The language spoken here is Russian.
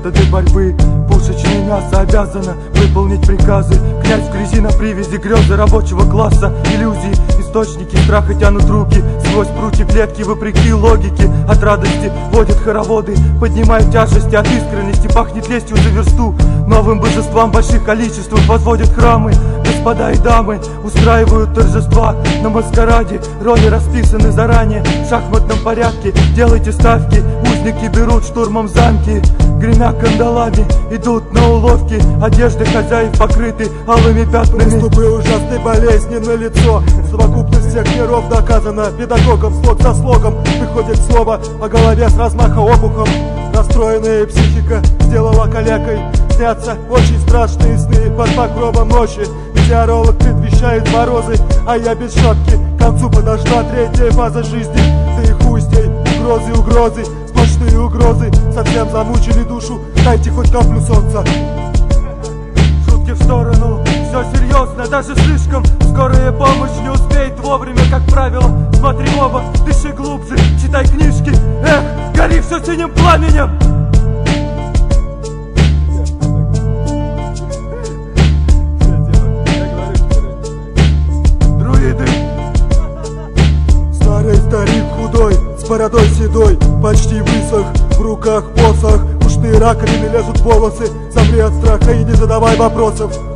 методы борьбы. Пушечное мясо обязано выполнить приказы. Князь в грязи на привязи, грезы рабочего класса. Иллюзии, источники страха тянут руки сквозь прутья клетки, вопреки логике. От радости водят хороводы, поднимают тяжести. От искренности пахнет лестью за версту. Новым божествам в больших количествах возводят храмы. Господа и дамы устраивают торжества на маскараде. Роли расписаны заранее в шахматном порядке. Делайте ставки, узники берут штурмом замки. Гремя кандалами идут на уловки. Одежды хозяев покрыты алыми пятнами. Приступы ужасной болезни на лицо. Совокупность всех миров доказана педагогом. Слог за слогом выходит слово по голове с размаха обухом. Расстроенная психика сделала калекой. Снятся очень страшные сны под покровом ночи. Метеоролог предвещает морозы, а я без шапки. К концу подошла третья фаза жизни. Да и хуй с ней, угрозы, сплошные угрозы. Совсем замучили душу, дайте хоть каплю солнца. Шутки в сторону, все серьезно, даже слишком. Скорая помощь не успеет вовремя, как правило. Смотри в оба, дыши глубже, читай книжки. Эх, гори все синим пламенем. Старый старик худой, с бородой седой, почти высох, в руках посох. Ушные раковины лезут волосы, замри от страха и не задавай вопросов.